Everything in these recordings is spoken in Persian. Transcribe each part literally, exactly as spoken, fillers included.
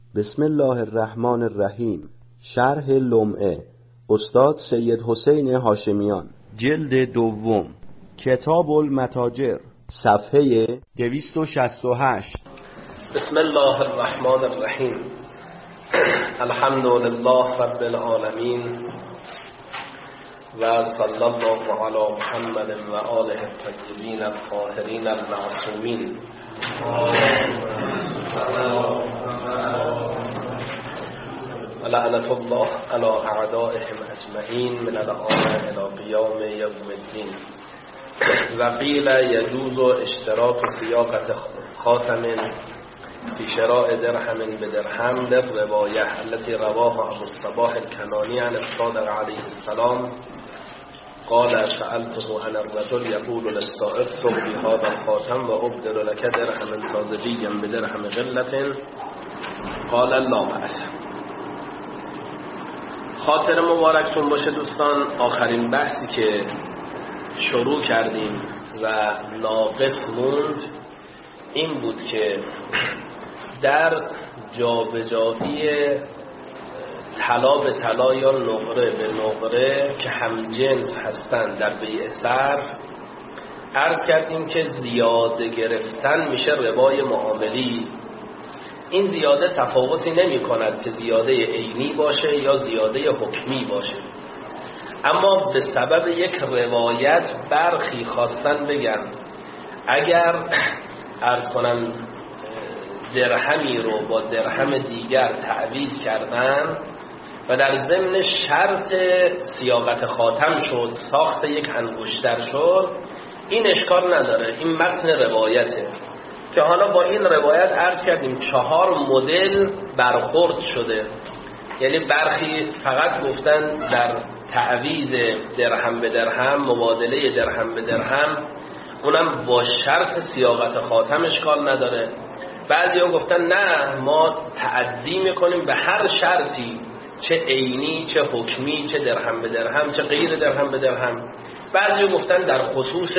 بسم الله الرحمن الرحیم. شرح لمعه استاد سید حسین هاشمیان، جلد دوم، کتاب المتاجر، صفحه دویست و شصت و هشت. بسم الله الرحمن الرحیم. الحمد لله رب العالمین و صلی الله علی محمد و آله الطیبین الطاهرین المعصومین و لعنت الله علی اعدائهم اجمعین من الآن الی قیام یوم الدین. و قیل یجوز اشتراط سیاقة خاتم فی شراء درهم بدرهم للروایه التي رواه ابو الصباح الکنانی عن الصادق علیه السلام قال سألته عن الرجل يقول للسائق صغ بهذا الخاتم و ابدل لك درهم تازجيا بدرهم غلة قال لا بأس. خاطر مبارکتون باشه دوستان. آخرین بحثی که شروع کردیم و ناقص موند این بود که در جابجایی طلا به طلا یا نقره به نقره که هم جنس هستند در بیع صرف، عرض کردیم که زیاده گرفتن میشه ربای معاملی. این زیاده تفاوتی نمی کند که زیاده عینی باشه یا زیاده حکمی باشه، اما به سبب یک روایت برخی خواستن بگن اگر عرض کنم درهمی رو با درهم دیگر تعویض کردن و در ضمن شرط صیاغت خاتم شد، ساخت یک انگشتر شد، این اشکال نداره، این متن روایته که حالا با این روایت عرض کردیم چهار مدل برخورد شده. یعنی برخی فقط گفتن در تعویض درهم به درهم، مبادله درهم به درهم، اونم با شرط صیاغت خاتم اشکال نداره. بعضی ها گفتن نه، ما تعدی میکنیم به هر شرطی، چه عینی چه حکمی، چه درهم به درهم چه غیر درهم به درهم. بعضی ها گفتن در خصوص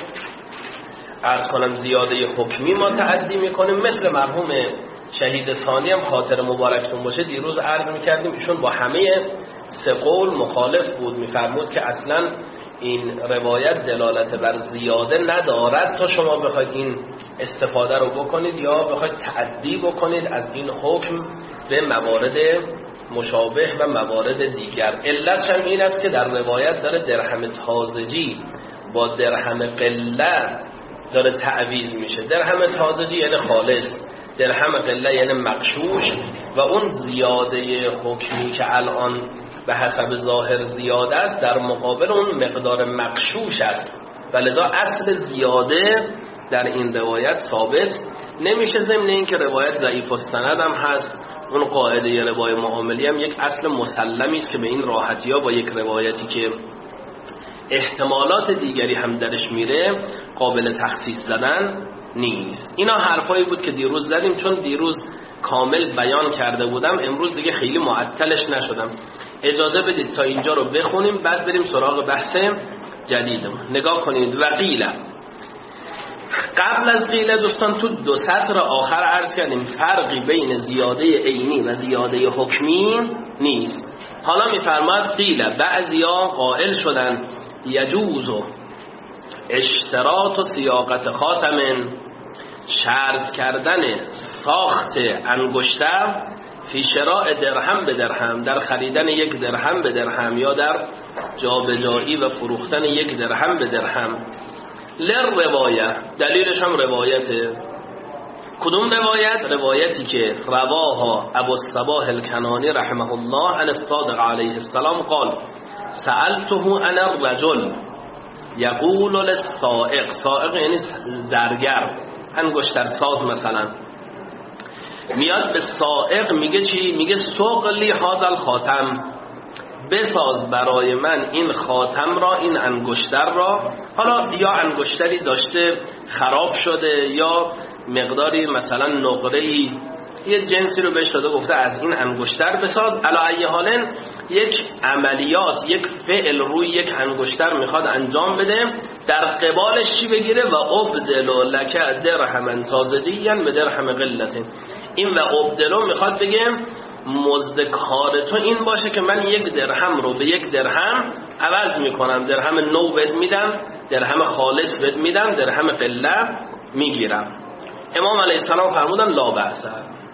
عرض کنم زیاده حکمی ما تعدی میکنیم، مثل مرحوم شهید ثانی هم خاطر مبارکتون باشه دیروز عرض میکردیم ایشون با همه سه قول مخالف بود، میفرمود که اصلا این روایت دلالت بر زیاده ندارد تا شما بخواید این استفاده رو بکنید یا بخواید تعدی بکنید از این حکم به موارد مشابه و موارد دیگر. علتش هم این است که در روایت داره درهم تازجی با درهم قله داره تعویض میشه. درهم تازجی یعنی خالص، درهم قله یعنی مغشوش، و اون زیاده حکمی که الان به حسب ظاهر زیاده است در مقابل اون مقدار مغشوش است و لذا اصل زیاده در این روایت ثابت نمیشه. ضمن این که روایت ضعیف السند هم هست، اون قاعده روای معاملی هم یک اصل مسلمی است که به این راحتی ها با یک روایتی که احتمالات دیگری هم درش میره قابل تخصیص زدن نیست. اینا حرفایی بود که دیروز زدیم، چون دیروز کامل بیان کرده بودم امروز دیگه خیلی معطلش نشدم. اجازه بدید تا اینجا رو بخونیم بعد بریم سراغ بحث جدیدمون. نگاه کنید. و قیل، قبل از قیل دوستان تو دو سطر آخر عرض کردیم فرقی بین زیاده عینی و زیاده حکمی نیست. حالا میفرماد قیل، بعضیا قائل شدن یجوز اشتراط و سیاقت خاتم، شرط کردن ساخت انگشتر فی شراء درهم به درهم، در خریدن یک درهم به درهم یا در جابجایی و فروختن یک درهم به درهم. للروایه، دلیلش هم روایته. کدوم روایت؟ روایتی که رواها ابو الصباح الکنانی رحمه الله عن الصادق علیه السلام قال سألته عن الرجل یقول للسائق، سائق یعنی زرگر، انگشتر ساز مثلا، میاد به سائق میگه چی؟ میگه سوقلی هذا الخاتم، بساز برای من این خاتم را، این انگشتر را. حالا یا انگشتری داشته خراب شده یا مقداری مثلا نقره‌ای یه جنسی رو بهش داده گفته از این انگشتر بساز. علی ای حال یک عملیات، یک فعل روی یک انگشتر میخواد انجام بده، در قبالش چی بگیره؟ و ابدل لک درهم تازجیا به درهم قلت. این و ابدلو میخواد بگه مزد کار تو این باشه که من یک درهم رو به یک درهم عوض میکنم، درهم نو بد میدم، درهم خالص بد میدم، درهم فله میگیرم. امام علیه السلام فرمودن لا بأس.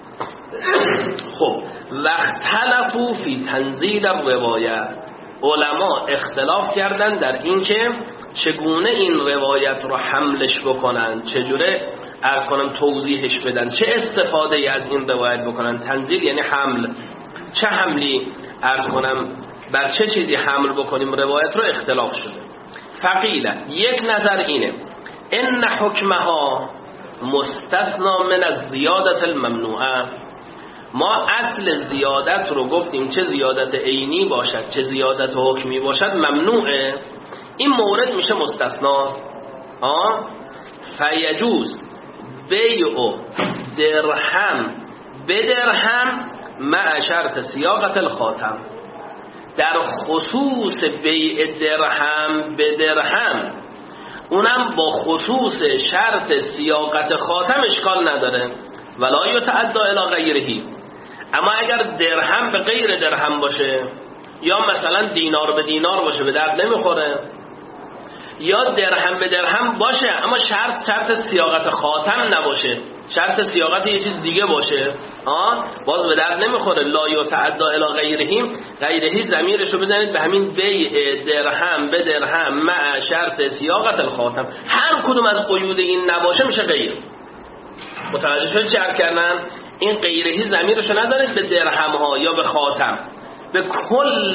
خب واختلفوا فی تنزیل الروایه، علما اختلاف کردن در این که چگونه این روایت رو حملش بکنن، چجوره عرض کنم توضیحش بدن، چه استفاده از این روایت بکنن. تنزیل یعنی حمل، چه حملی عرض کنم، بر چه چیزی حمل بکنیم روایت رو اختلاف شده. فقیله، یک نظر اینه ان حکمها مستثنا من الزیادت الممنوعه. ما اصل زیادت رو گفتیم چه زیادت عینی باشد چه زیادت حکمی باشد ممنوعه، این مورد میشه مستثنا. آه فیجوز بیع درهم به درهم مع شرط سیاقت الخاتم. در خصوص بیع درهم به درهم، اونم با خصوص شرط سیاقت خاتم اشکال نداره. ولا یتعدی الی غیره. اما اگر درهم به غیر درهم باشه، یا مثلا دینار به دینار باشه، به درد نمیخوره. یا درهم به درهم باشه اما شرط شرط سیاقت خاتم نباشه، شرط سیاقت یه چیز دیگه باشه، آه باز به درد نمیخوره. لا یتعدی الی غیره، غیره ضمیرش رو بدانید به همین بیع درهم به درهم مع شرط سیاقت الخاتم. هر کدوم از قیود این نباشه میشه غیر. متوجه شد چه عرض کردن؟ این غیرهی ضمیرش رو ندارید به درهم ها یا به خاتم، به کل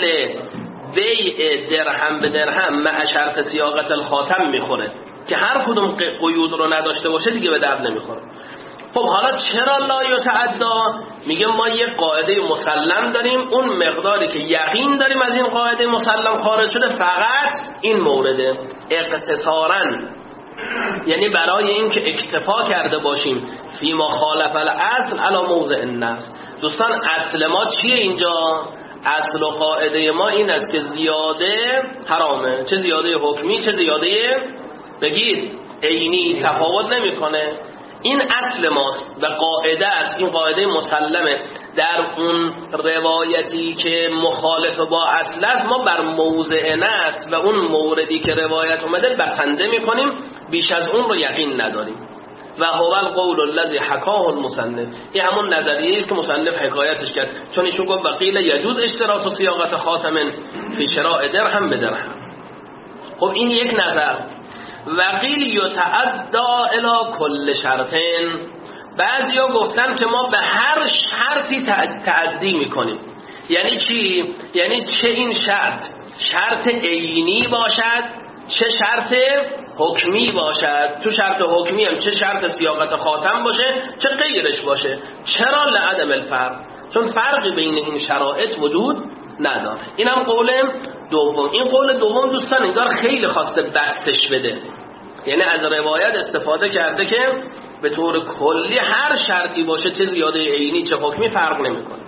بیع درهم به درهم مع شرط سیاقت الخاتم میخوره که هر کدوم قیود رو نداشته باشه دیگه به درد نمیخوره. خب حالا چرا لا یتعدی؟ میگه ما یک قاعده مسلم داریم، اون مقداری که یقین داریم از این قاعده مسلم خارج شده فقط این مورده اقتصاراً، یعنی برای این که اکتفا کرده باشیم فی ما خالف الاصل علی موضع النص. دوستان اصل ما چیه اینجا؟ اصل و قاعده ما این است که زیاده حرامه، چه زیاده حکمی چه زیاده بگید عینی تفاوت نمیکنه. این اصل ماست و قاعده است، این قاعده مسلمه. در اون روایتی که مخالف با اصل است ما بر موضع نص و اون موردی که روایت اومده بسنده میکنیم، بیش از اون رو یقین نداریم. و هو القول الذی حکاه المصنف، این همون نظریه است که مصنف حکایتش کرد، چون ایشون گفت وقیل یجوز اشتراط و صیاغت خاتم فی شراء درهم به درهم. خب این یک نظر. وقیل یتعدی الی کل شرطین، بعضیا گفتن که ما به هر شرطی تعدی میکنیم. یعنی چی؟ یعنی چه این شرط شرط عینی باشد چه شرط حکمی باشد، تو شرط حکمی هم چه شرط سیاقت خاتم باشه چه غیرش باشه. چرا؟ لعدم الفرق، چون فرقی بین این شرایط وجود نداره. این هم قول دوم. این قول دوم دوستان انگار خیلی خواسته بستش بده، یعنی از روایت استفاده کرده که به طور کلی هر شرطی باشه چه زیاده عینی چه حکمی فرق نمیکنه.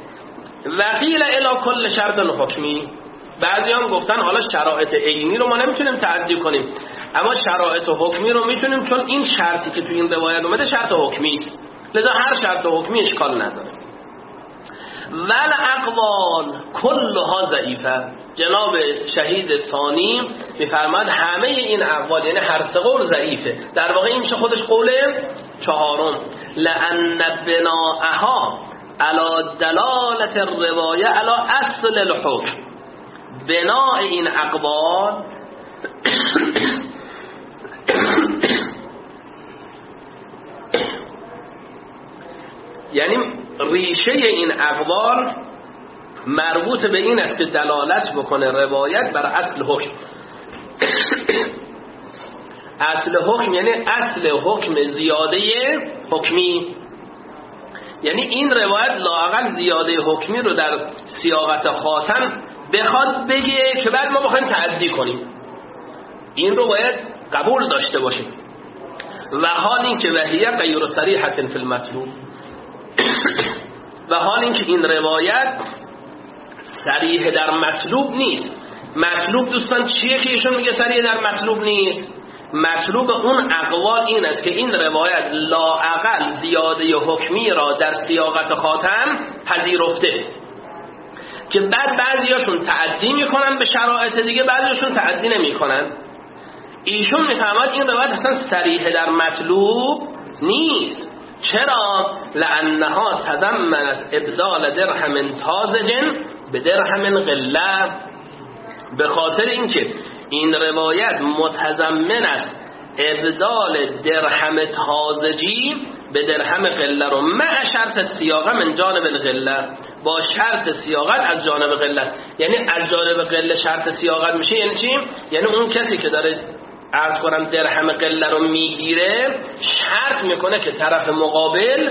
وقیل الی کل شرط حکمی، بعضی هم گفتن حالا شرایط عینی رو ما نمیتونیم تعدی کنیم اما شرایط حکمی رو میتونیم، چون این شرطی که تو این روایت اومده شرط حکمی است، لذا هر شرط حکمی اشکال نداره. ول اقوال کلها ضعیفه. جناب شهید ثانی میفرماد همه این اقوال یعنی هر سه قول ضعیفه. در واقع این میشه خودش قول چهارم، لأن بناءها علی دلالت الروایه علی اصل الحکم. بناء این اقوال یعنی ریشه این اقوال مربوط به این است که دلالت بکنه روایت بر اصل حکم. اصل حکم یعنی اصل حکم زیاده حکمی، یعنی این روایت لااقل زیاده حکمی رو در سیاقت خاتم بخواد بگه که بعد ما بخوایم تعدی کنیم. این رو باید قبول داشته باشیم. و حال این که وحیه غیر صریحة فی المطلوب، و حال این که این روایت صریح در مطلوب نیست. مطلوب دوستان چیه که ایشون میگه صریح در مطلوب نیست؟ مطلوب اون اقوال این است که این روایت لااقل زیاده حکمی را در صیاغت خاتم پذیرفته، که بعد بعضیاشون تعدی میکنن به شرایط دیگه، بعضیاشون تعدی نمیکنن. ایشون میفهمد این روایت اصلا صریح در مطلوب نیست. چرا؟ لانها تضمنت ابدال درهم تازج به درهم قله، به خاطر اینکه این روایت متضمن است ابدال درهم تازجی به درهم قله رو مع شرط سیاقه من جانب القله، با شرط سیاقت از جانب قله. یعنی از جانب قله شرط سیاقت میشه یعنی چی؟ یعنی اون کسی که داره عرض کنم درهم قله رو میگیره شرط میکنه که طرف مقابل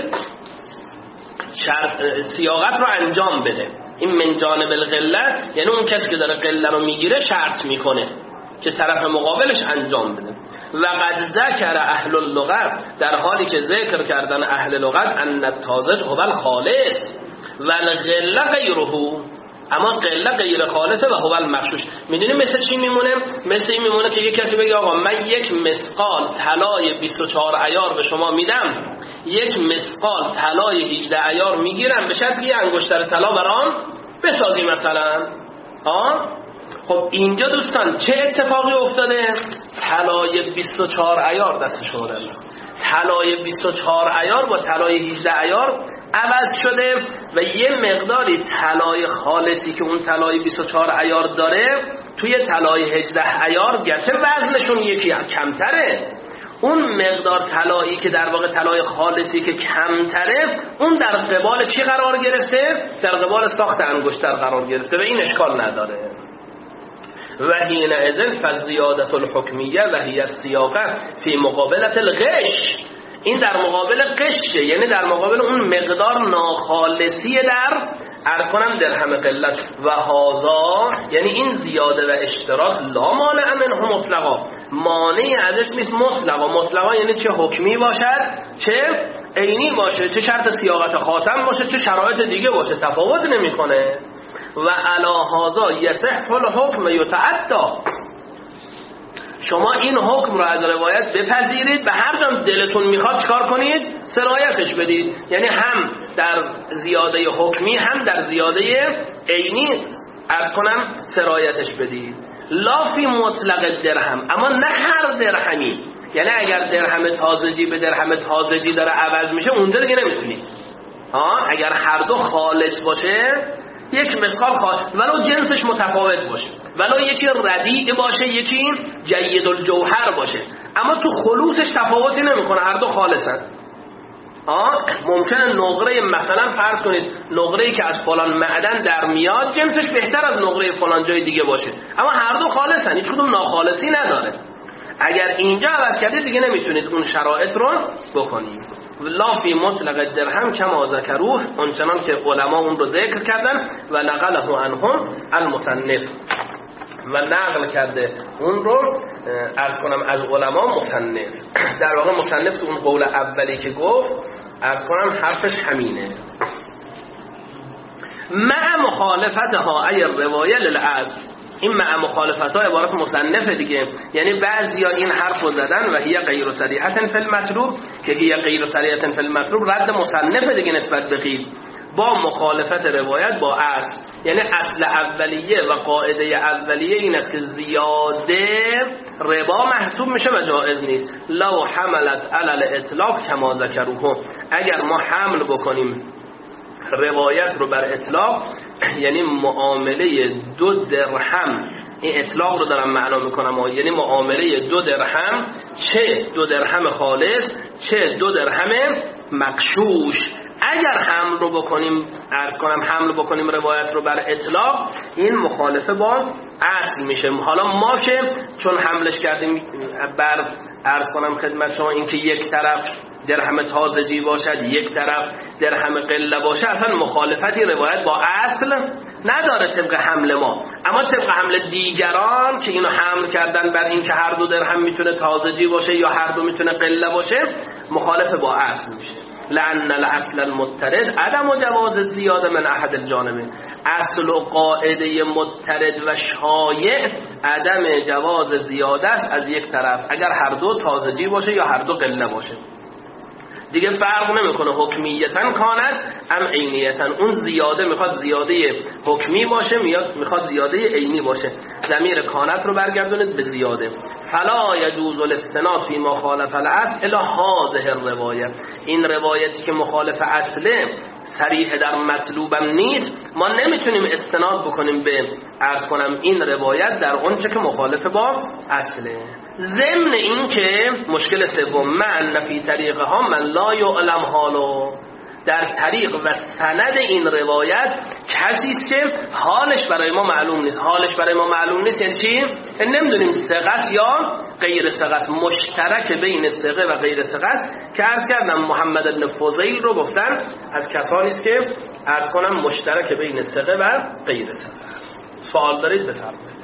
شرط سیاقت رو انجام بده. این من جانب القله یعنی اون کسی که داره قله رو میگیره شرط میکنه که طرف مقابلش انجام بده. و قد ذکر اهل اللغت، در حالی که ذکر کردن اهل لغت ان التازج هو الخالص و القله غیره، اما قله غیر خالصه و هو المغشوش. میدونی مثل چی میمونه؟ مثل این میمونه که یک کسی بگه آقا من یک مسقال طلای بیست و چهار عیار به شما میدم، یک مسقال طلای هجده عیار میگیرم به شرطی یه انگشتر طلا برام بسازی مثلا. آه خب اینجا دوستان چه اتفاقی افتاده؟ طلای بیست و چهار عیار دست شما داره، طلای بیست و چهار عیار با طلای هجده عیار عوض شده و یه مقداری طلای خالصی که اون طلای بیست و چهار عیار داره توی طلای هجده عیار گرچه وزنشون یکی کمتره، اون مقدار طلایی که در واقع طلای خالصی که کمتره اون در قبال چی قرار گرفته؟ در قبال ساخت انگشتر قرار گرفته و این اشکال نداره. و حین اذن فزیادت الحکمیه و هی السیاقه فی مقابلت الغش، این در مقابل قشه، یعنی در مقابل اون مقدار ناخالصی در ارکنم درهم قلت و هازا، یعنی این زیاده و اشتراک لا مانع منه مطلقا، مانع ازش نیست مطلقا. مطلقا یعنی چه حکمی باشد چه عینی باشه، چه شرط سیاقت خاتم باشه چه شرایط دیگه باشه، تفاوت نمیکنه. و علا هازا یصح الحکم یتعدی، شما این حکم رو از روایت بپذیرید، به هر جا دلتون میخواد چکار کنید؟ سرایتش بدید. یعنی هم در زیاده حکمی هم در زیاده عینی عرض کنم سرایتش بدید. لا فی مطلق درهم، اما نه هر درهمی، یعنی اگر درهم تازجی به درهم تازجی داره عوض میشه اونجا دیگه نمیتونید. ها اگر هر دو خالص باشه، یک مسقال خالص ولو جنسش متفاوت باشه، ولو یکی ردیع باشه یکی جید الجوهر باشه، اما تو خلوصش تفاوتی نمیکنه، هر دو خالصن. آه ممکنه نقره مثلا فرض کنید نقره‌ای که از فلان معدن در میاد جنسش بهتر از نقره فلان جای دیگه باشه، اما هر دو خالصن، هیچ کدوم ناخالصی نداره. اگر اینجا عوض کردید دیگه نمیتونید اون شرایط رو بکنید. لا فی مطلق درهم کما ذکروه، اونچنان که علما اون رو ذکر کردن و نقله عنهم المصنف، و نقل کرده اون رو عرض کنم از علما مصنف. در واقع مصنف تو اون قول اولی که گفت عرض کنم حرفش همینه. مع مخالفتها ای روایه للعصر، این مع مخالفتها عبارت مصنف دیگه، یعنی بعضیا این حرف رو زدن و هی غیر صریحة فی المطلوب، که هی غیر صریحة فی المطلوب رد مصنف دیگه نسبت به غیر، با مخالفت روایت با اصل. یعنی اصل اولیه و قاعده اولیه این است که زیاده ربا محسوب میشه و جائز نیست. لو حملت علی الاطلاق کما ذکروه، اگر ما حمل بکنیم روایت رو بر اطلاق، یعنی معامله دو درهم، این اطلاق رو دارم معنا میکنم، یعنی معامله دو درهم، چه دو درهم خالص چه دو درهم مغشوش، اگر حمل رو بکنیم عرض کنم حمل بکنیم روایت رو بر اطلاق، این مخالفه با اصل میشه. حالا ما که چون حملش کردیم بر عرض کنم خدمت شما این که یک طرف درهم تازجی باشد یک طرف درهم قله باشه، اصلا مخالفتی روایت با اصل نداره طبق حمل ما، اما طبق حمل دیگران که اینو حمل کردن بر این که هر دو درهم میتونه تازجی باشه یا هر دو میتونه قله باشه، مخالف با اصل میشه. لأن الاصل المضطرد عدم جواز زیاده من احد الجانبین، اصل و قاعده مضطرد و شایع عدم جواز زیاده است از یک طرف، اگر هر دو تازگی باشه یا هر دو قله باشه. دیگه فرق نمیکنه حکمیتن کانت ام عینیتن. اون زیاده میخواد زیاده حکمی باشه میخواد زیاده عینی باشه. ضمیر کانت رو برگردونید به زیاده. فلا یجوز الاستناد فی ما خالف الاصل الا هذه الروایه. این روایتی که مخالف اصله صریح در مطلوبم نیست، ما نمیتونیم استناد بکنیم به عرض کنم این روایت در اونچه که مخالف با اصله. ضمن این که مشکل سوم من نفی طریقه ها من لا یعلم حالو، در طریق و سند این روایت کسی است که حالش برای ما معلوم نیست. حالش برای ما معلوم نیست یعنی چی؟ نمیدونیم ثقه یا غیر ثقه. مشترک بین ثقه و غیر ثقه است که عرض کردم محمد بن فضیل رو گفتن از کسانی است که عرض کنم مشترک بین ثقه و غیر ثقه. سوال دارید بفرمایید.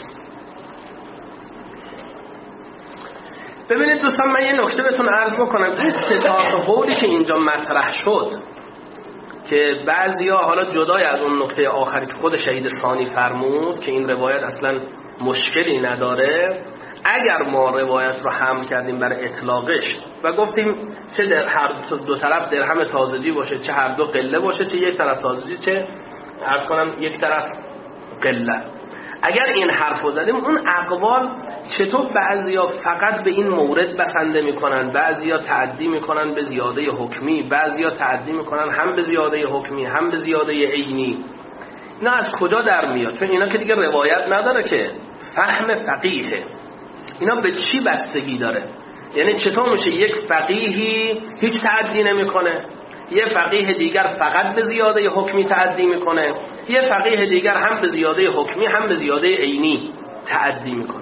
ببینید دوستان، من یه نکته بهتون عرض بکنم. این سه تا قولی که اینجا مطرح شد که بعضیا حالا جدای از اون نکته آخری که خود شهید ثانی فرمود که این روایت اصلا مشکلی نداره، اگر ما روایت رو حمل کردیم برای اطلاقش و گفتیم چه در هر دو طرف درهم تازجی باشه، چه هر دو قله باشه، چه یک طرف تازجی، چه عرض کنم یک طرف قله، اگر این حرفو زدیم اون اقوال چطور بعضیا فقط به این مورد بسنده میکنن، بعضیا تعدی میکنن به زیاده حکمی، بعضیا تعدی میکنن هم به زیاده حکمی هم به زیاده عینی، اینا از کجا در میاد؟ چون اینا که دیگه روایت نداره که فهم فقیهه. اینا به چی بستگی داره؟ یعنی چطور میشه یک فقیهی هیچ تعدی نمیکنه، یه فقیه دیگر فقط به زیاده حکمی تعدی میکنه، یه فقیه دیگر هم به زیاده حکمی هم به زیاده عینی تعدی میکنه؟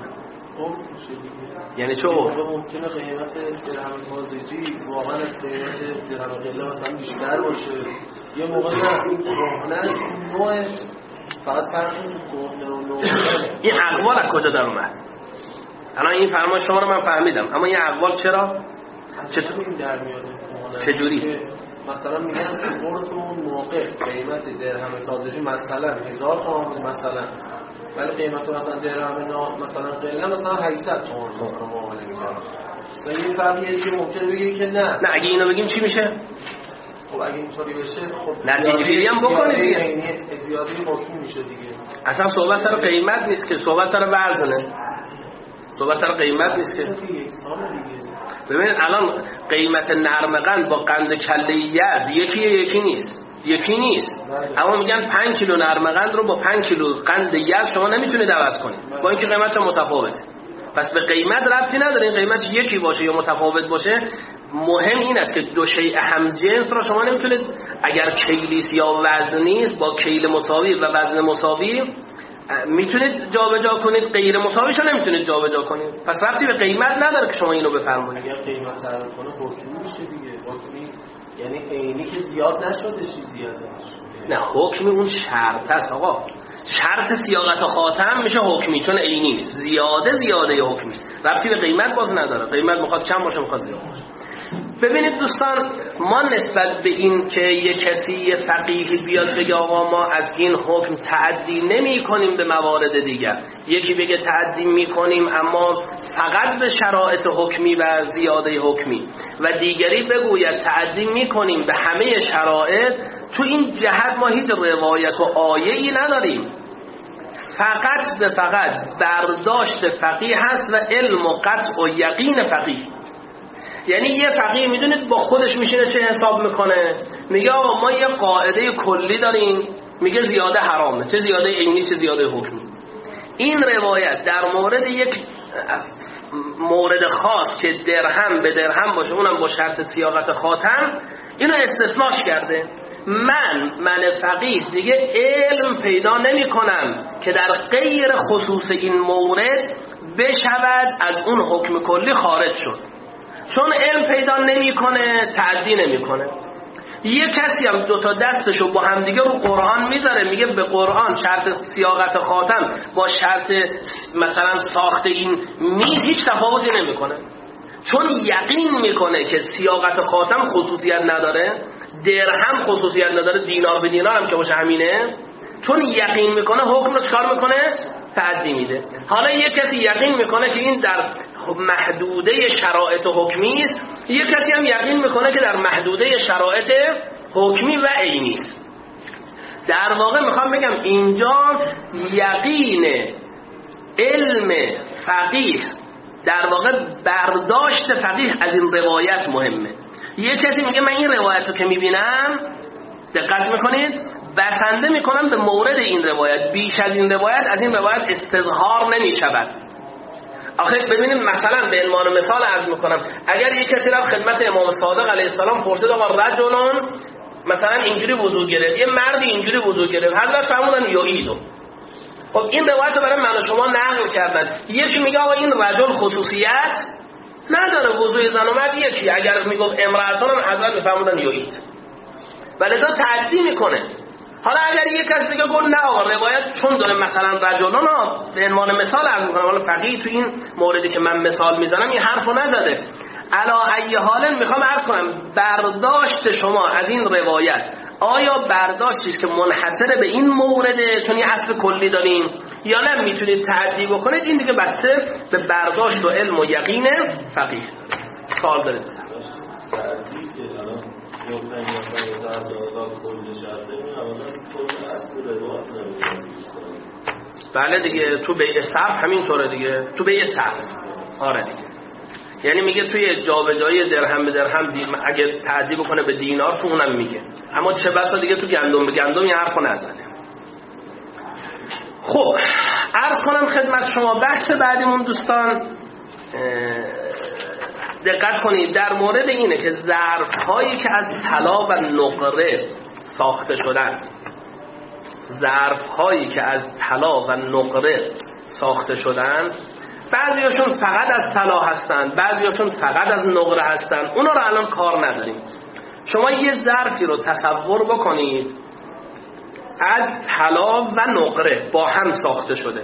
یعنی چه ممکنه قیمت درهم تازجی واقعا از قیمت درهم قله مثلا بیشتر باشه، یه موقع نه این کهنه نوعش فقط فرقی کهنه و نوع. این اقوال از کجا در اومد؟ الان این فرمان شما رو من فهمیدم، اما این اقوال چرا؟ چطور این در میاد؟ چجوری؟ مثلا میگن قرض اون موقع قیمت درهم تازجی مثلا هزار تومان مثلا، ولی قیمت مثلا درهم مثلا قله مثلا هشتصد تومان مثلا معامله میکنه. مثلا این فرقیه که ممکنه بگه که نه نه اگه اینو بگیم چی میشه؟ خب اگه اینطوری بشه خب نتیجه گیری هم بکنید دیگه. یعنی زیاده حکمی میشه دیگه. اصلا صحبت سر قیمت نیست که، صحبت سر وزنه. صحبت سر قیمت نیست که. ببینید الان قیمت نرم قند با قند کله یز یکیه یکی نیست. یکی نیست. اما میگن پنج کیلو نرم قند رو با پنج کیلو قند یز شما نمیتونید عوض کنید. با اینکه قیمتش متفاوته. پس به قیمت ربطی نداره این قیمت یکی باشه یا متفاوت باشه. مهم این است که دو شیء هم جنس را شما نمیتونید اگر کیلیس یا وزنیست با کیل مساوی و وزن مساوی میتونید جابجا کنید، غیر مساویش رو نمیتونید جابجا کنید. پس ربطی به قیمت نداره که شما اینو بفرمایید. اگر قیمت تعیین کنه حکمی میشه دیگه. حکمی یعنی عینی که زیاد نشده چیزی ازش. نه حکمی اون شرط است آقا. شرط صیاغت خاتم میشه حکمی چون عینی نیست. زیاده زیاده حکمی است. ربطی به قیمت باز نداره. قیمت میخواد کم باشه میخواد زیاد باشه. ببینید دوستان، ما نسبت به این که یک کسی فقیهی بیاد بگه آقا ما از این حکم تعدی نمی کنیم به موارد دیگر، یکی بگه تعدی می کنیم اما فقط به شرایط حکمی و زیاده حکمی و دیگری بگوید تعدی می کنیم به همه شرایط، تو این جهت ما هیچ روایت و آیه‌ای نداریم. فقط به فقط برداشت فقیه هست و علم و قطع و یقین فقیه. یعنی یه فقیه میدونید با خودش میشینه چه حساب میکنه، میگه آقا ما یه قاعده کلی داریم، میگه زیاده حرامه، چه زیاده عینی چه زیاده حکمی. این روایت در مورد یک مورد خاص که درهم به درهم باشه، اونم با شرط صیاغت خاتم، اینو استثناش کرده. من من فقیه دیگه علم پیدا نمی کنم که در غیر خصوص این مورد بشود از اون حکم کلی خارج شد. چون علم پیدا نمیکنه تعدی نمیکنه. یه کسی هم دوتا دستشو با هم دیگه رو قرآن میذاره، میگه به قرآن شرط صیاغت خاتم با شرط مثلا ساخت این میز هیچ تفاوتی نمیکنه، چون یقین میکنه که صیاغت خاتم خصوصیت نداره، درهم خصوصیت نداره، دینار به دینار هم که باشه همینه، چون یقین میکنه حکم رو چکار میکنه؟ تعدی میده. حالا یک کسی یقین میکنه که این در محدوده شرایط حکمی است، یک کسی هم یقین میکنه که در محدوده شرایط حکمی و عینی است. در واقع میخوام بگم اینجا یقین علم فقیه، در واقع برداشت فقیه از این روایت مهمه. یک کسی میگه من این روایت رو که میبینم، دقت میکنید، بسنده میکنم به مورد این روایت، بیش از این روایت از این روایت استظهار نمیشود. آخه ببینید مثلا به عنوان مثال عرض میکنم، اگر یک کسی رفت خدمت امام صادق علیه السلام پرسید آقا رجلون مثلا اینجوری وضو گرفت، یه مردی اینجوری وضو گرفت، حضرت فرمودن یعیدو. خب این روایت رو برای من و شما نقل کردن. یکی میگه آقا این رجل خصوصیت نداره، وضوی زن و مرد یکی، اگر میگفت امرأتون هم حضرت میفرمودن یعید، ولذا تعدی میکنه. حالا اگر یک کس بگه گل نه آقا روایت چون داره مثلا رجلون ها به عنوان مثال عرض میکنم، حالا فقیه تو این موردی که من مثال میزنم این حرفو نزده، علا ای حال میخوام عرض کنم برداشت شما از این روایت آیا برداشتی است که منحصر به این مورده چون یه اصل کلی داریم، یا نه میتونید تعدی بکنید؟ این دیگه بسته به برداشت و علم و یقین فقیه. سوال دارید؟ بله دیگه، تو بیع صرف همین طوره دیگه، تو بیع صرف آره دیگه، یعنی میگه توی جابجایی درهم به درهم اگه تعدی بکنه به دینار تو اونم میگه، اما چه بسا دیگه تو گندم به گندم یه حرفو نزنه. خب عرض کنم خدمت شما بحث بعدیمون دوستان، دقت کنید در مورد اینه که ظرف هایی که از طلا و نقره ساخته شدن، ظرف هایی که از طلا و نقره ساخته شدن، بعضیاشون فقط از طلا هستن، بعضیاشون فقط از نقره هستن، اونا رو الان کار نداریم. شما یه ظرفی رو تصور بکنید از طلا و نقره با هم ساخته شده.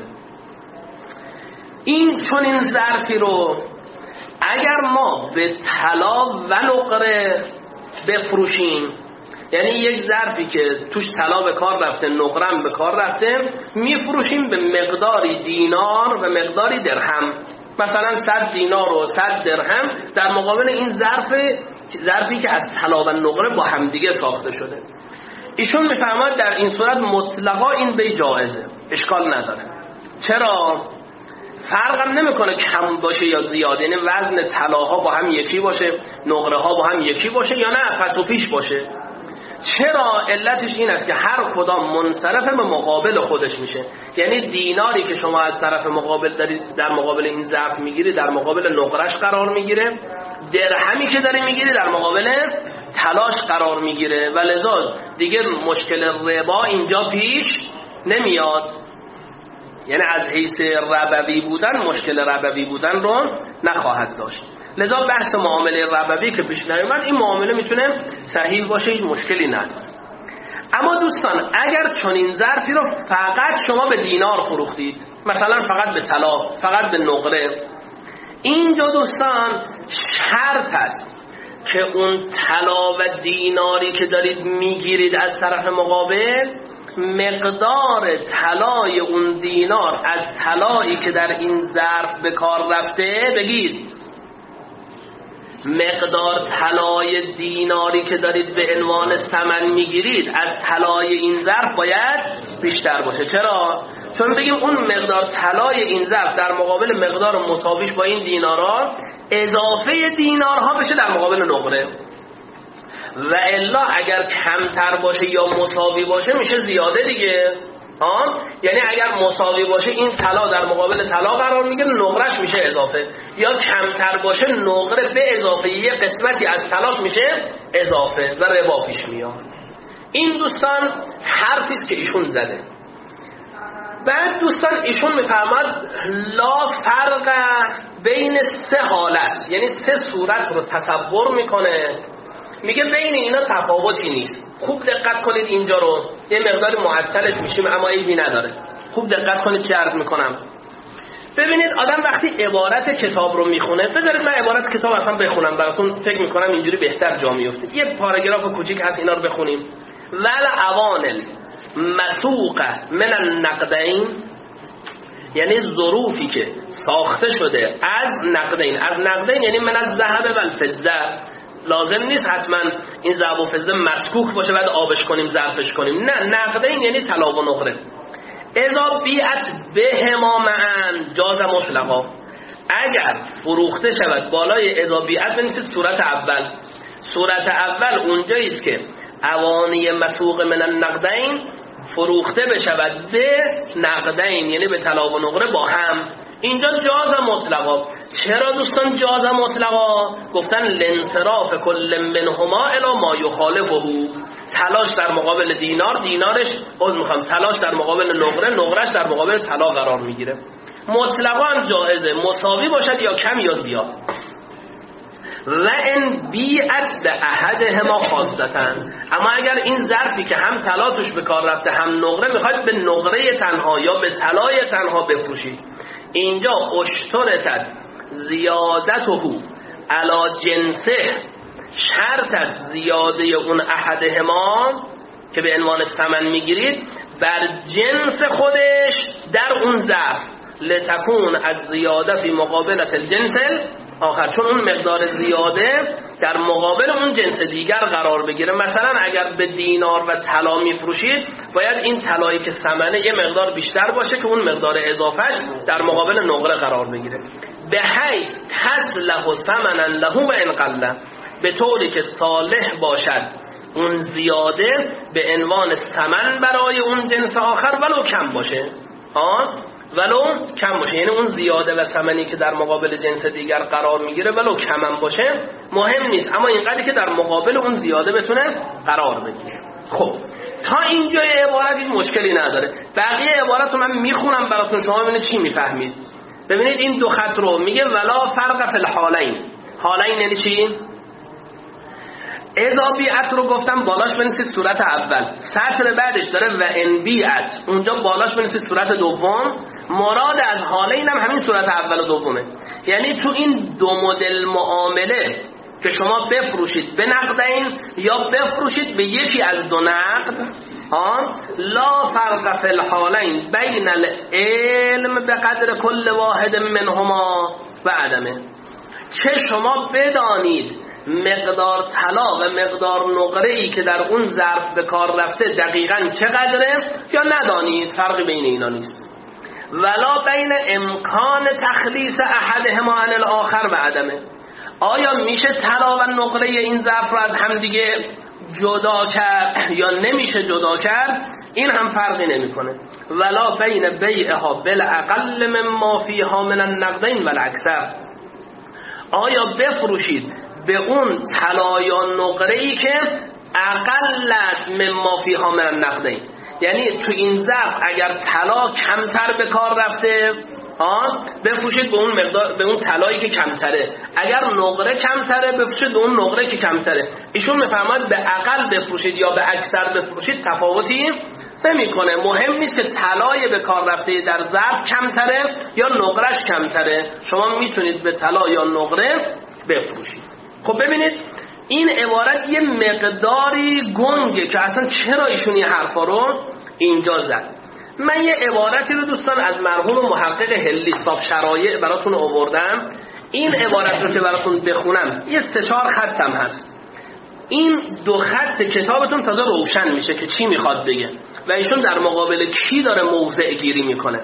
این چون این ظرفی رو اگر ما به طلا و نقره بفروشیم، یعنی یک ظرفی که توش طلا به کار رفته نقرم به کار رفته، میفروشیم به مقداری دینار و مقداری درهم، مثلا صد دینار و صد درهم در مقابل این ظرف ظرفی که از طلا و نقره با همدیگه ساخته شده. ایشون میفهمد در این صورت مطلقا این به جایزه، اشکال نداره. چرا؟ فرقم نمیکنه کم باشه یا زیاد، یعنی وزن طلاها با هم یکی باشه، نقره ها با هم یکی باشه، یا نه پس و پیش باشه. چرا؟ علتش این است که هر کدام منصرف به مقابل خودش میشه، یعنی دیناری که شما از طرف مقابل دارید در مقابل این ظرف میگیری در مقابل نقرش قرار میگیره، درهمی که داری میگیری در مقابل طلاش قرار میگیره و لذا دیگه مشکل ربا اینجا پیش نمیاد، یعنی از حیث ربوی بودن مشکل ربوی بودن رو نخواهد داشت. لذا بحث معامله ربوی که پیش نیامد، این معامله میتونه صحیح باشه، هیچ مشکلی نداره. اما دوستان اگر چنین ظرفی رو فقط شما به دینار فروختید، مثلا فقط به طلا، فقط به نقره، اینجا دوستان شرط است که اون طلا و دیناری که دارید میگیرید از طرف مقابل، مقدار طلای اون دینار از طلایی که در این ظرف به کار رفته بگید، مقدار طلای دیناری که دارید به عنوان ثمن میگیرید از طلای این ظرف باید بیشتر باشه. چرا؟ چون بگیم اون مقدار طلای این ظرف در مقابل مقدار مساویش با این دینارها اضافه دینارها بشه در مقابل نقره، و الا اگر کمتر باشه یا مساوی باشه میشه زیاده دیگه. ها، یعنی اگر مساوی باشه این طلا در مقابل طلا قرار میگیره، نقرهش میشه اضافه، یا کمتر باشه نقره به اضافه یه قسمتی از طلا میشه اضافه و ربا پیش میاد. این دوستان حرفی است که ایشون زده. بعد دوستان ایشون میفرماد لا فرق بین سه حالت، یعنی سه صورت رو تصور میکنه، میگه بین اینا تفاوتی نیست. خوب دقت کنید اینجا رو، یه مقدار معطلش میشیم اما عیبی نداره. خوب دقت کنید چه عرض میکنم. ببینید آدم وقتی عبارت کتاب رو میخونه، بذارید من عبارت کتاب اصلا بخونم براتون، فکر میکنم اینجوری بهتر جا میفته. یه پاراگراف کوچیک هست، اینا رو بخونیم. ول عوانل مسوقه من النقدین، یعنی ظروفی که ساخته شده از نقدین. از نقدین یعنی من از ذهب و الفضه. لازم نیست حتما این ذهب و فضه مسکوک باشه بعد آبش کنیم ظرفش کنیم، نه، نقدین یعنی طلا و نقره. اذا بیعت بهما معا جاز مطلقا، اگر فروخته شود بالای اذا بیعت بنویسید صورت اول. صورت اول اونجایی است که اوانی مسوق من النقدین فروخته بشود به نقدین، یعنی به طلا و نقره با هم. اینجا جاز مطلقا. چرا دوستان جاز مطلقا؟ گفتن لانصراف کل منهما الی ما یخالفه، طلاش در مقابل دینار، دینارش خود میخوام طلاش در مقابل نقره، نقرش در مقابل طلا قرار میگیره. مطلقا هم جایزه، مساوی باشد یا کم یا زیاد. و ان بیعت به احدهما خاصتن، اما اگر این ظرفی که هم طلا توش به کار رفته هم نقره میخواد به نقره تنها یا به طلای تنها بفروشید، اینجا اشترطت زیادته علی جنسه، شرط از زیاده اون احدهما که به عنوان ثمن میگیرید بر جنس خودش در اون ظرف، لتکون از زیاده فی مقابلت الجنس آخر، چون اون مقدار زیاده در مقابل اون جنس دیگر قرار بگیره. مثلا اگر به دینار و طلا میفروشید باید این طلایی که ثمنه یه مقدار بیشتر باشه که اون مقدار اضافهش در مقابل نقره قرار بگیره. به حیث تصلح ثمنا له و ان قل، به طوری که صالح باشد اون زیاده به عنوان ثمن برای اون جنس آخر ولو کم باشه. ها ولو کم باشه، یعنی اون زیاده و ثمنی که در مقابل جنس دیگر قرار میگیره ولو کم هم باشه مهم نیست، اما اینقدری که در مقابل اون زیاده بتونه قرار بگیره. خب تا اینجای عبارت این مشکلی نداره. بقیه عبارت رو من میخونم براتون، شما ببینید چی میفهمید. ببینید این دو خط رو میگه ولا فرق فی الحالین. حالین یعنی چی؟ اذا بیعت رو گفتم بالاش بنویسید صورت اول، سطر بعدش داره و ان بیعت، اونجا بالاش بنویسید صورت دوم. مراد از حالین هم همین صورت اول و دومه، یعنی تو این دو مدل معامله که شما بفروشید به نقدین یا بفروشید به یکی از دو نقد، آن لا فرق فی الحالین بین العلم به قدر کل واحد منهما و عدمه، چه شما بدانید مقدار طلا و مقدار نقره‌ای که در اون ظرف به کار رفته دقیقاً چقدره یا ندانید، فرقی بین اینا نیست. ولا بین امکان تخلیص احدهما عن الاخر و عدمه، آیا میشه طلا و نقره این ظرف رو از هم دیگه جدا کرد یا نمیشه جدا کرد، این هم فرقی نمیکنه. ولا بین بیعها بالاقل مما فیها من النقدین والاکثر، آیا بفروشید به اون طلا یا نقره‌ای که اقل است مما فیها من النقدین، یعنی تو این ظرف اگر طلا کمتر به کار رفته ها بفروشید به اون مقدار، به اون طلایی که کمتره، اگر نقره کمتره بفروشید به اون نقره که کمتره. ایشون میفرماید به اقل بفروشید یا به اکثر بفروشید تفاوتی نمیکنه، مهم نیست که طلای به کار رفته در ظرف کمتره یا نقرش کمتره، شما میتونید به طلا یا نقره بفروشید. خب ببینید این عبارت یه مقداری گنگه که اصلا چرا ایشون این حرفا رو اینجا زد. من یه عبارتی رو دوستان از مرحوم محقق هلی صاحب شرایع براتون آوردم. این عبارت رو که براتون بخونم یه سه چهار خطم هست، این دو خط کتابتون تازه روشن میشه که چی میخواد بگه و ایشون در مقابل کی داره موضع گیری میکنه.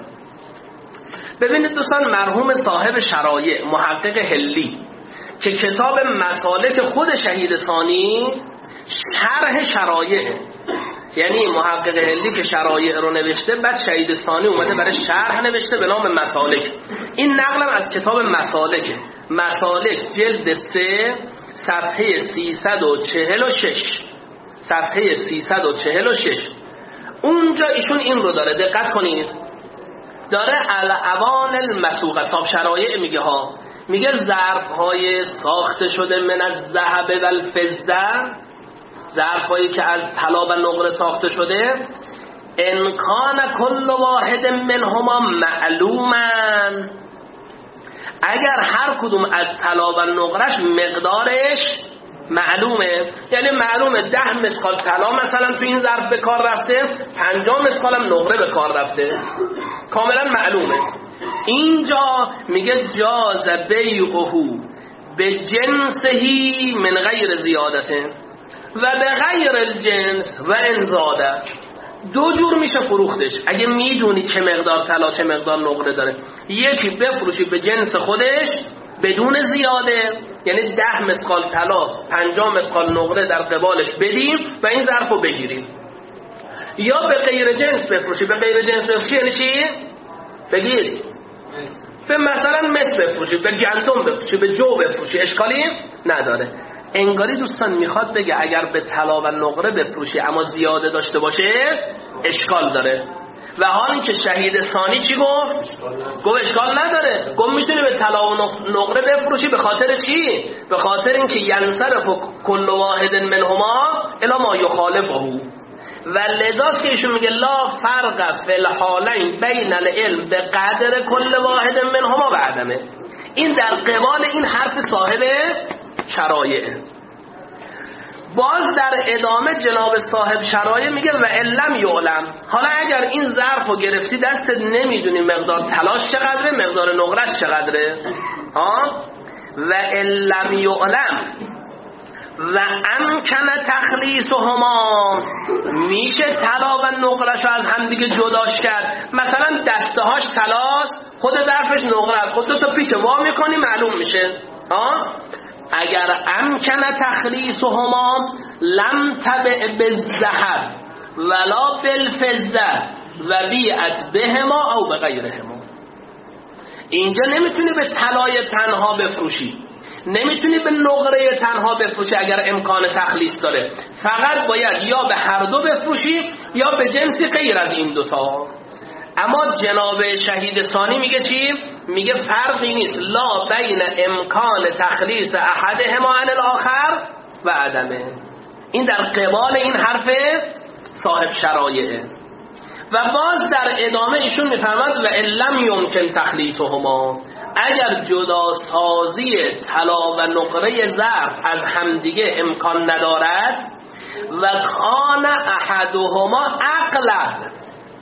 ببینید دوستان مرحوم صاحب شرایع محقق هلی که کتاب مسالک خود شهید ثانی شرح شرایع، یعنی محقق هلی که شرایع رو نوشته بعد شهید ثانی اومده برای شرح نوشته به نام مسالک. این نقلم از کتاب مسالک، مسالک جلد سه صفحه سیصد و چهل و شش، صفحه سیصد و چهل و شش. اونجا ایشون این رو داره، دقت کنید، داره الاوان المسوقه صاحب شرایع میگه ها، میگه ظرف های ساخته شده من از ذهب و الفضه، ظرف هایی که از طلا و نقره ساخته شده، امکان کل واحد منهما معلومن، اگر هر کدوم از طلا و نقرش مقدارش معلومه، یعنی معلومه ده مسقال طلا مثلا تو این ظرف به کار رفته، پنجاه مسقال هم نقره به کار رفته، کاملا معلومه. اینجا میگه جاز بیعه به جنسهی من غیر زیادته و به غیر الجنس و انزاده. دو جور میشه فروختش اگه میدونی چه مقدار طلا چه مقدار نقره داره. یکی بفروشی به جنس خودش بدون زیاده، یعنی ده مسقال طلا پنجاه مسقال نقره در قبالش بدیم و این ظرف رو بگیریم. یا به غیر جنس بفروشی. به غیر جنس بفروشی یعنی چی؟ بگیر به مثلا مثل بفروشی، به گندم بفروشی، به جو بفروشی، اشکالی نداره. انگاری دوستان میخواد بگه اگر به طلا و نقره بفروشی اما زیاده داشته باشه اشکال داره. و حالی که شهید ثانی چی گفت؟ گفت اشکال نداره، گفت میتونی به طلا و نقره بفروشی. به خاطر چی؟ به خاطر اینکه ینصرف کل واحد منهما الی ما یخالفه. و لذاست که ایشون میگه لا فرق فی الحالین بین العلم به قدر کل واحد منهما و عدمه. این در قبال این حرف صاحب شرایع. باز در ادامه جناب صاحب شرایع میگه و علم یعلم، حالا اگر این ظرف رو گرفتی دستت نمیدونی مقدار طلاش چقدره مقدار نقرش چقدره ها، و علم یعلم و امکن تخلیصهما، میشه طلا و نقرش رو از هم دیگه جداش کرد. مثلا دستهاش طلاست خود ظرفش نقره است، خود دو تا پیچ وا میکنی معلوم میشه ها. اگر امکن تخلیصهما لم تبع بالذهب ولا بالفضه و بیعت بهما او بغیرهما. اینجا نمیتونی به طلای تنها بفروشی، نمیتونی به نقره تنها بفروشی اگر امکان تخلیص داره، فقط باید یا به هر دو بفروشی یا به جنسی غیر از این دوتا. اما جناب شهید ثانی میگه چی؟ میگه فرقی نیست، لا بین امکان تخلیص احدهما عن الاخر و عدمه. این در قبال این حرف صاحب شرایعه. و باز در ادامه ایشون میفهمد و علم یمکن تخلیصهما، اگر جدا سازی طلا و نقره ظرف از همدیگه امکان ندارد و کان احدهما اغلب،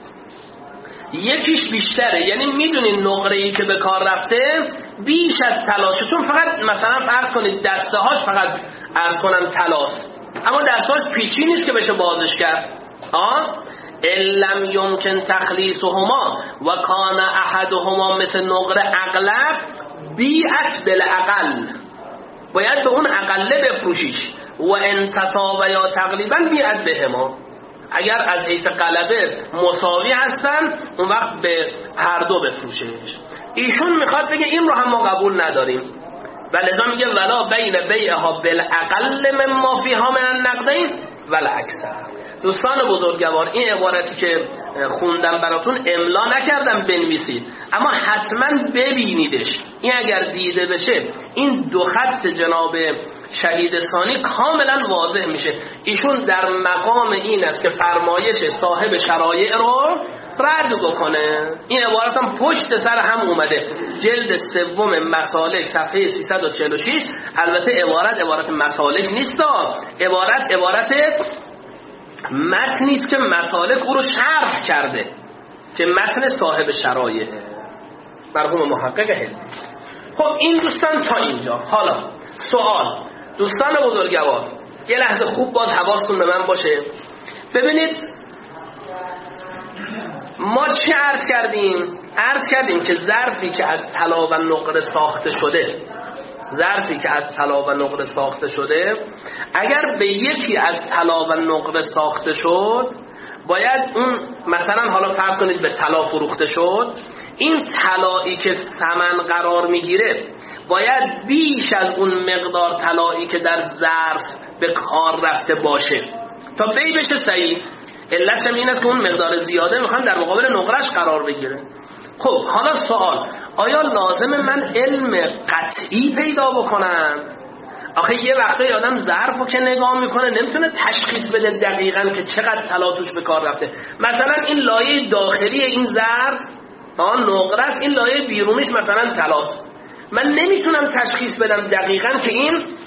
یکیش بیشتره، یعنی میدونین نقره‌ای که به کار رفته بیش از طلاشه، چون فقط مثلا فرض کنید دسته هاش فقط عرض کنم طلاست اما دسته هاش پیچی نیست که بشه بازش کرد آه لم یمکن تخلیصهما و کان احدهما مثل نقره اغلب بیعت بالاقل، باید به اون اقله بفروشیش و انتصاب یا تقریبا بیعت بهما. اگر از حیث غلبه مساوی هستن اون وقت به هر دو بفروشیش. ایشون میخواد بگه این رو هم ما قبول نداریم و لذا میگه ولا بین بیعها بالاقل مما فیها من النقدین ولا اکثر. دوستان بزرگوار این عبارتی که خوندم براتون املا نکردم بنویسید، اما حتما ببینیدش. این اگر دیده بشه این دو خط جناب شهید ثانی کاملا واضح میشه. ایشون در مقام این است که فرمایش صاحب شرایع رو رد بکنه. این عبارت هم پشت سر هم اومده، جلد سوم مسالک صفحه سیصد و چهل و شش. البته عبارت عبارت مسالک نیست، عبارت عبارت متنی است که مسالک او رو شرح کرده که متن صاحب شرایع مرحوم محقق هندی. خب این دوستان تا اینجا. حالا سوال دوستان بزرگوار، یه لحظه خوب باز حواستون به من باشه. ببینید ما چه عرض کردیم؟ عرض کردیم که ظرفی که از طلا و نقره ساخته شده ظرفی که از طلا و نقره ساخته شده اگر به یکی از طلا و نقره ساخته شد باید اون مثلا حالا فرض کنید به طلا فروخته شد، این طلایی که ثمن قرار میگیره باید بیش از اون مقدار طلایی که در ظرف به کار رفته باشه تا بی بشه صحیح. علتش این است که اون مقدار زیاده میخوان در مقابل نقرش قرار بگیره. خب حالا سوال، آیا لازم من علم قطعی پیدا بکنم؟ آخه یه وقتی آدم ظرفو که نگاه میکنه نمیتونه تشخیص بده دقیقاً که چقدر طلا توش به کار رفته. مثلا این لایه داخلی این ظرف آن نقره است، این لایه بیرونیش مثلا طلاست. من نمیتونم تشخیص بدم دقیقاً که این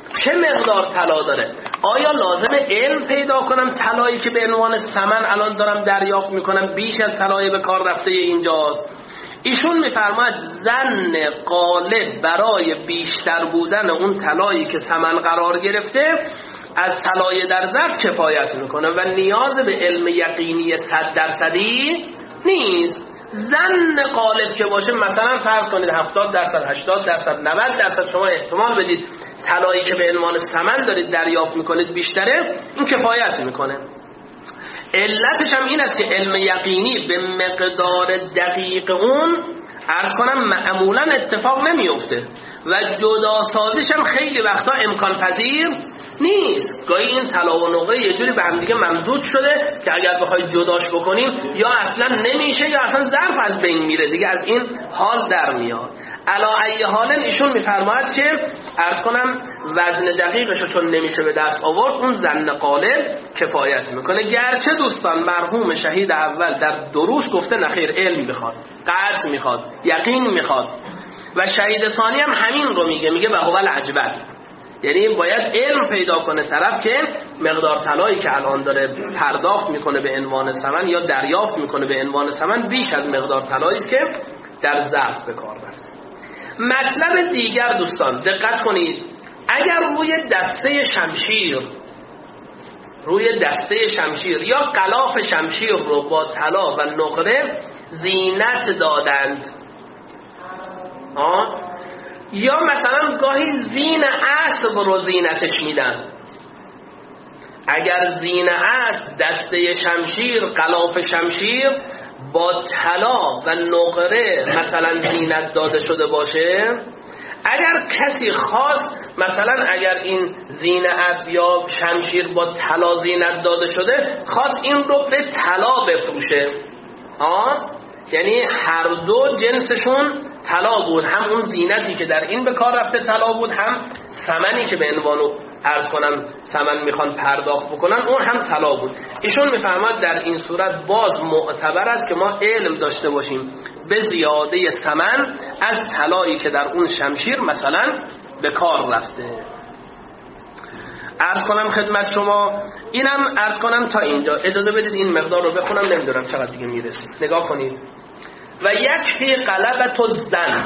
چه مقدار طلا داره. آیا لازم علم پیدا کنم طلایی که به عنوان ثمن الان دارم دریافت میکنم بیش از طلای به کار رفته اینجاست؟ ایشون میفرماید ظن غالب برای بیشتر بودن اون طلایی که ثمن قرار گرفته از طلای در ظرف کفایت میکنه و نیاز به علم یقینی صد درصدی نیست. ظن غالب که باشه، مثلا فرض کنید هفتاد درصد، هشتاد درصد، نود درصد شما احتمال بدید طلایی که به عنوان ثمن دارید دریافت میکنید بیشتره، این کفایت میکنه. علتش هم این است که علم یقینی به مقدار دقیق اون عرض کنم معمولا اتفاق نمیفته و جدا سازیش هم خیلی وقتا امکان پذیر نیست. گاهی این طلا و نقره یه جوری به هم دیگه ممزوج شده که اگر بخواید جداش بکنیم یا اصلا نمیشه یا اصلا ظرف از بین میره دیگه، از این حال در میاد. علا ای حال ایشون میفرماید که عرض کنم وزن دقیقش چون نمیشه به دست آورد، اون ظن غالب کفایت میکنه. گرچه دوستان مرحوم شهید اول در دروس گفته نخیر، علم میخواد، قطع میخواد، یقین میخواد، و شهید ثانی هم همین رو میگه، میگه و هو العجبت، یعنی باید علم پیدا کنه طرف که مقدار طلایی که الان داره پرداخت میکنه به عنوان ثمن یا دریافت میکنه به عنوان ثمن بیش از مقدار طلایی است که در ظرف به کار رفته. مطلب دیگر دوستان دقت کنید، اگر روی دسته شمشیر روی دسته شمشیر یا غلاف شمشیر رو با طلا و نقره زینت دادند، آه یا مثلا گاهی زین اسب رو زینتش میدن، اگر زین اسب دسته شمشیر غلاف شمشیر با طلا و نقره مثلا زینت داده شده باشه، اگر کسی خواست مثلا اگر این زین اسب یا شمشیر با طلا زینت داده شده خواست این رو به طلا بفروشه، ها یعنی هر دو جنسشون طلا بود، هم اون زینتی که در این به کار رفته طلا بود، هم ثمنی که به عنوانو عرض کنم ثمن میخوان پرداخت بکنن اون هم طلا بود. ایشون میفرماد در این صورت باز معتبر است که ما علم داشته باشیم به زیاده ثمن از طلایی که در اون شمشیر مثلا به کار رفته. عرض کنم خدمت شما، اینم عرض کنم تا اینجا. اجازه بدید این مقدار رو بخونم، نمیدونم چقدر دیگه میرسید. نگاه کنید. و یکفی غلبت الظن،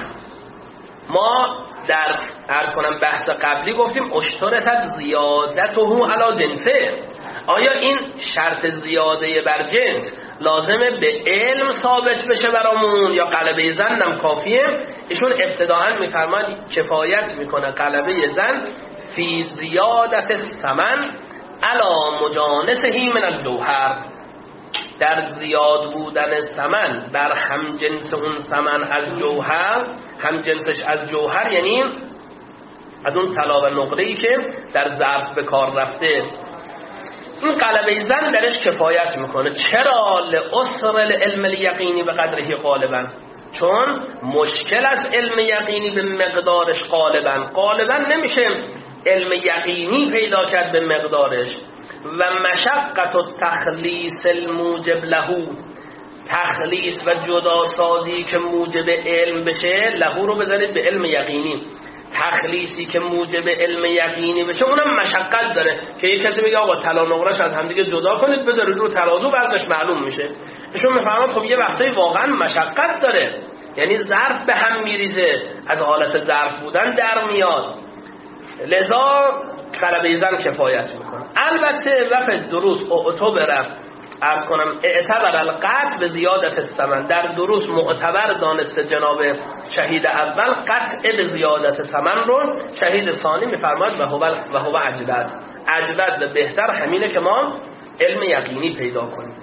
ما در عرض کنم بحث قبلی گفتیم اشترطت زیادته علی جنسه، آیا این شرط زیاده بر جنس لازمه به علم ثابت بشه برامون یا غلبه ظن هم کافیه؟ ایشون ابتداءً میفرماید کفایت میکنه غلبه ظن فی زیادت الثمن علی مجانسه من الجوهر، در زیاد بودن ثمن بر هم جنس اون ثمن از جوهر، هم جنسش از جوهر یعنی از اون طلا و نقره‌ای که در ظرف به کار رفته، این غلبه ظن درش کفایت میکنه. چرا؟ لعسر العلم الیقینی به قدره غالبا، چون مشکل از علم یقینی به مقدارش غالبا غالبا نمیشه علم یقینی پیدا کرد به مقدارش. و مشقت و تخلیص الموجب لهو، تخلیص و جداسازی که موجب علم بشه، لهو رو بذارید به علم یقینی، تخلیصی که موجب علم یقینی بشه اونم مشقت داره که یک کسی بگه آقا طلا نقره‌اش از هم دیگه جدا کنید بذارید رو ترازو وزنش معلوم میشه. ایشون میفهمن خب یه وقتایی واقعا مشقت داره، یعنی ظرف به هم میریزه، از حالت ظرف بودن در میاد، لذا غلبه ظن کفایت میکنه. البته وقت دروس اعتبر عرض کنم اعتبر القطع به زیادت الثمن، در دروس معتبر دانسته جناب شهید اول قطع به زیادت ثمن رو، شهید ثانی میفرماید و هو و هو عجبت، عجبت و بهتر همینه که ما علم یقینی پیدا کنیم.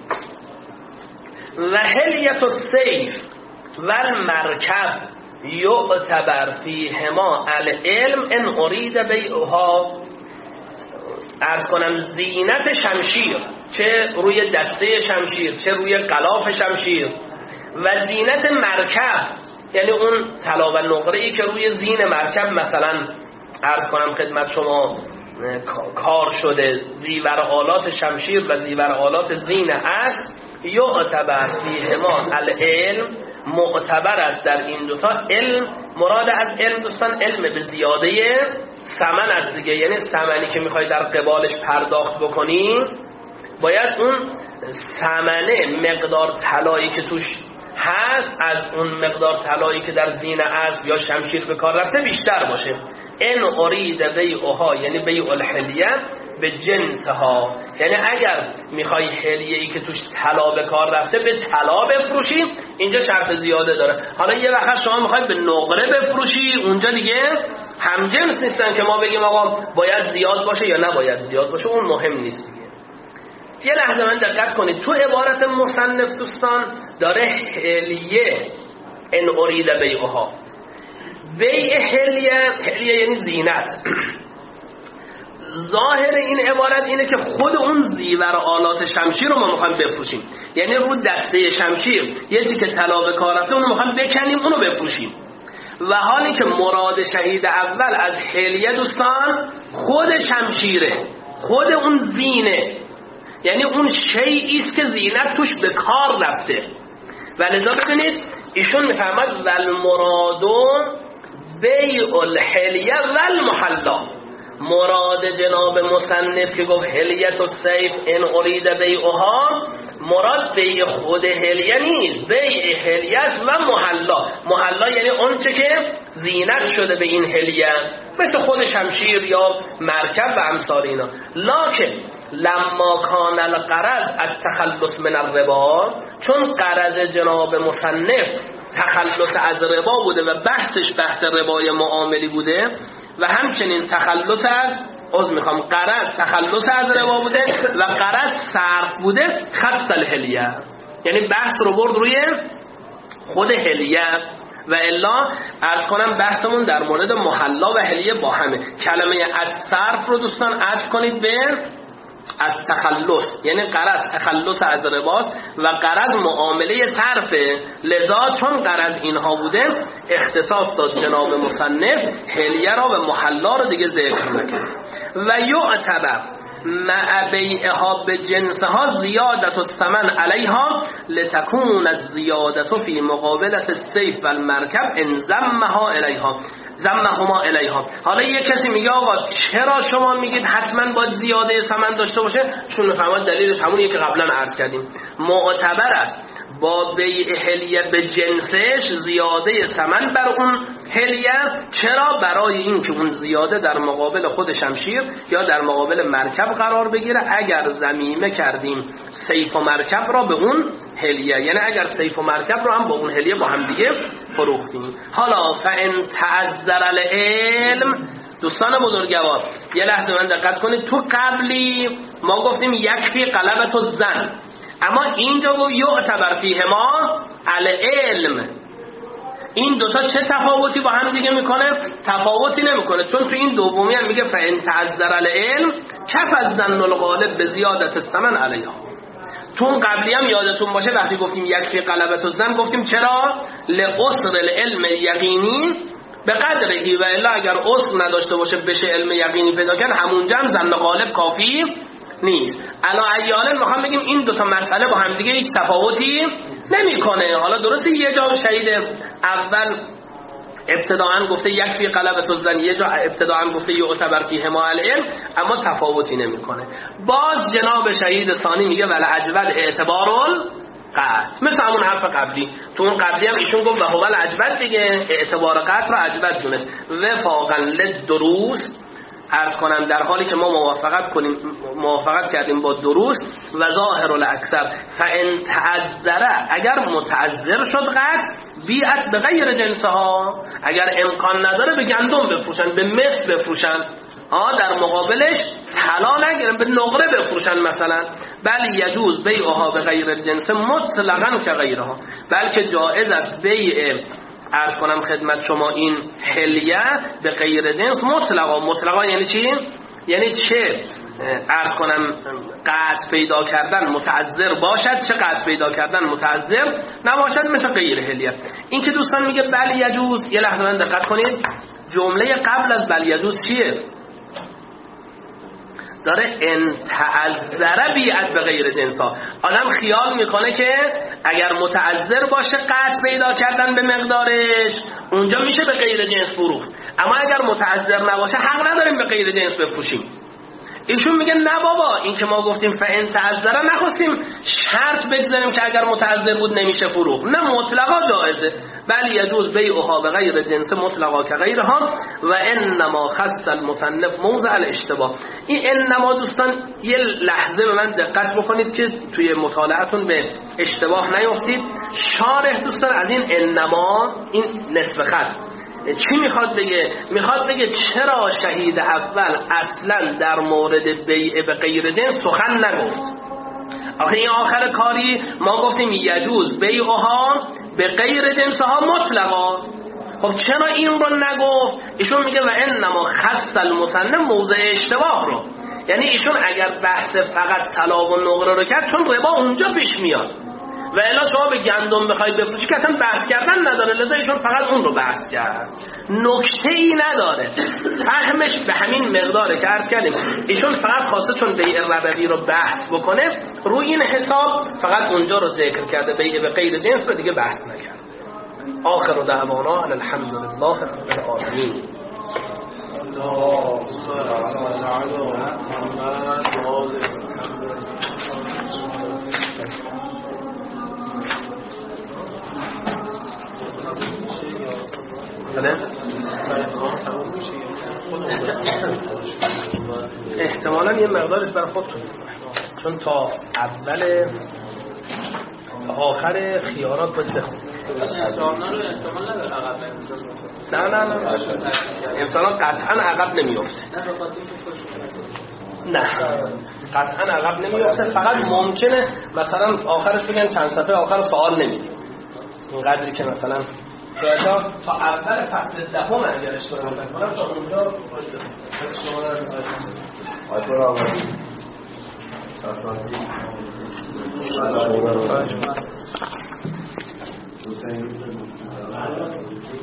و هلیت السیف و المرکب یعتبر فیهما العلم ان ارید بیعها، عرض کنم زینت شمشیر، چه روی دسته شمشیر چه روی غلاف شمشیر، و زینت مرکب یعنی اون طلا و نقره‌ای که روی زین مرکب مثلا عرض کنم خدمت شما کار شده، زیور آلات شمشیر و زیور آلات زین است، یعتبر فیهما العلم، معتبر است در این دوتا علم. مراد از علم دوستان علم به زیاده ثمن است دیگه، یعنی ثمنی که میخوای در قبالش پرداخت بکنی باید اون ثمنه مقدار طلایی که توش هست از اون مقدار طلایی که در زینه اسب یا شمشیر به کار رفته بیشتر باشه. ان ارید بیعها یعنی بیع الحلیه به جنسها، یعنی اگر میخوای حلیه‌ای که توش طلا به کار رفته به طلا بفروشی اینجا شرط زیاده داره. حالا یه وقت شما میخوای به نقره بفروشی اونجا دیگه هم جنس نیستن که ما بگیم آقا باید زیاد باشه یا نباید زیاد باشه، اون مهم نیست دیگه. یه لحظه من دقت کنید، تو عبارت مصنف دوستان داره حلیه ان ارید بیعها، بیع حلیه، حلیه یعنی زینت. ظاهر این عبارت اینه که خود اون زیور آلات شمشیر رو ما میخوایم بفروشیم، یعنی رو دسته شمشیر یه چیزی که طلا به کار رفته اون رو میخوایم بکنیم اونو بفروشیم. و حالی که مراد شهید اول از حلیه دوستان خود شمشیره، خود اون زینه، یعنی اون شیئی است که زینت توش به کار رفته. و لذا بدونید ایشون میفهمد والمرادو بیع الحلیه والمحلا، مراد جناب مصنف که گفت حلیت السیف ان ارید بیعها، مراد بیع خود حلیه نیست، بیع حلیه و محلا. محلا یعنی اون چه که زینت شده به این حلیه، مثل خود شمشیر یا مرکب و امثال اینا. لکن لما کان الغرض التخلص من الربا، چون غرض جناب مصنف تخلص از ربا بوده و بحثش بحث ربای معاملی بوده و همچنین تخلص از از میخوام غرض تخلص از ربا بوده و غرض صرف بوده، خص الحلیه، یعنی بحث رو برد روی خود حلیه. و الا عرض کنم بحثمون در مورد محلا و حلیه با همه. کلمه از صرف رو دوستان عطف کنید به از تخلص، یعنی غرض تخلص از رباست و غرض معامله صرفه. لذا چون غرض اینها بوده اختصاص داد جناب مصنف حلیه را و محلا رو دیگه ذکر نکرد. و یعتبر مع بیعها به جنسها زیادت الثمن علیها لتکون الزیادت فی مقابلت السیف و المرکب ان ضمها الیها ضمهما الیها. حالا یه کسی میگه آقا چرا شما میگید حتما باید زیاده ثمن داشته باشه؟ چون میفهمید دلیلش همونیه که قبلا عرض کردیم، معتبر است با بیع حلیه به جنسش زیاده ثمن بر اون حلیه. چرا؟ برای این که اون زیاده در مقابل خود شمشیر یا در مقابل مرکب قرار بگیره اگر ضمیمه کردیم سیف و مرکب را به اون حلیه، یعنی اگر سیف و مرکب را هم با اون حلیه با هم دیگه فروختیم. حالا فان تعذر العلم، دوستان بزرگوار یه لحظه من دقت کنید، تو قبلی ما گفتیم یکفی غلبة الظن، اما اینجا گفت یعتبر فیهما العلم. این دوتا چه تفاوتی با هم دیگه میکنه؟ تفاوتی نمیکنه، چون تو این دومی هم میگه فان تعذر العلم کف الظن الغالب به زیادت الثمن علیها. تو اون قبلی هم یادتون باشه وقتی گفتیم یکفی غلبة الظن گفتیم چرا؟ لقصر العلم یقینی به قدرهی، و الا اگر اصل نداشته باشه بشه علم یقینی پیدا کرد همونجا هم ظن غالب کافی نیست. الا ایانا میخوام بگیم این دوتا مسئله با هم دیگه هیچ تفاوتی نمیکنه. حالا درسته یه جا شهید اول ابتداعا گفته یکفی غلبة الظن، یه جا ابتداعا گفته یعتبر فیهما العلم، اما تفاوتی نمیکنه. باز جناب شهید ثانی میگه ول اجود اعتبار قطع، مثل همون حرف قبلی. تو اون قبلی هم ایشون گفت و هو الاجود دیگه، اعتبار قطع را اجود دونست. وفاقا للدروس، عرض کنم در حالی که ما موافقت کنیم موافقت کردیم با دروس و ظاهر الاکثر فان تعذره، اگر متعذر شد قطع بیعت به غیر جنسها، اگر امکان نداره به گندم بفروشن، به مس بفروشن، ها در مقابلش طلا نگیرن، به نقره بفروشن مثلا. بل یجوز بیعها به غیر الجنس مطلقاً که غیرها، بلکه جائز است بیع عرض کنم خدمت شما این حلیه به غیر جنس مطلقا. مطلقا یعنی چی؟ یعنی چه عرض کنم قطع پیدا کردن متعذر باشد، چه قطع پیدا کردن متعذر نباشد، مثل غیر حلیه. این که دوستان میگه بل یجوز، یه لحظه من دقت کنید، جمله قبل از بل یجوز چیه؟ داره ان تعذر بیعت به غیر جنسا. آدم خیال میکنه که اگر متعذر باشه قطع پیدا کردن به مقدارش اونجا میشه به غیر جنس فروخت، اما اگر متعذر نباشه حق نداریم به غیر جنس بفروشیم. ایشون میگه نه بابا، این که ما گفتیم فان تعذر نخواستیم شرط بگذاریم که اگر متعذر بود نمیشه فروخت، نه مطلقا جایزه، بل یجوز بیعها به غیر جنس مطلقا که غیرها و انما خص المصنف موضع الاشتباه. این انما دوستان یه لحظه به من دقت بکنید که توی مطالعتون به اشتباه نیفتید. شارح دوستان از این انما، این نصف خط چی میخواد بگه؟ میخواد بگه چرا شهید اول اصلا در مورد بیع به غیر جنس سخن نگفت. آخه این آخر کاری ما گفتیم یجوز بیعها به غیر جنسها مطلقا. خب چرا این رو نگفت؟ ایشون میگه و انما خص المصنف موضع اشتباه رو، یعنی ایشون اگر بحث فقط طلا و نقره رو کرد چون ربا اونجا پیش میاد و الا شما به گندم بخواید بفروشی که اصلا بحث کردن نداره، لذا ایشون فقط اون رو بحث کرد، نکته ای نداره، فهمش به همین مقداره که عرض کردیم. ایشون فقط خواسته چون بیع ربوی رو بحث بکنه روی این حساب فقط اونجا رو ذکر کرده، بیع به غیر جنس رو دیگه بحث نکرد. آخر دعوانا ان الحمد لله رب العالمین. احتمالا یه مقدارش برای خودتون، چون تا اول آخر خیارات باید بخونید. نه نه نه انسان قطعا عقب نمیفته، نه قطعا عقب نمیفته، فقط ممکنه مثلا آخرش بگن چند صفحه آخر سوال نمیدیم، اینقدری که مثلا تا اول فصل دهم اگر اشتباه نکنم تا اونجا آیت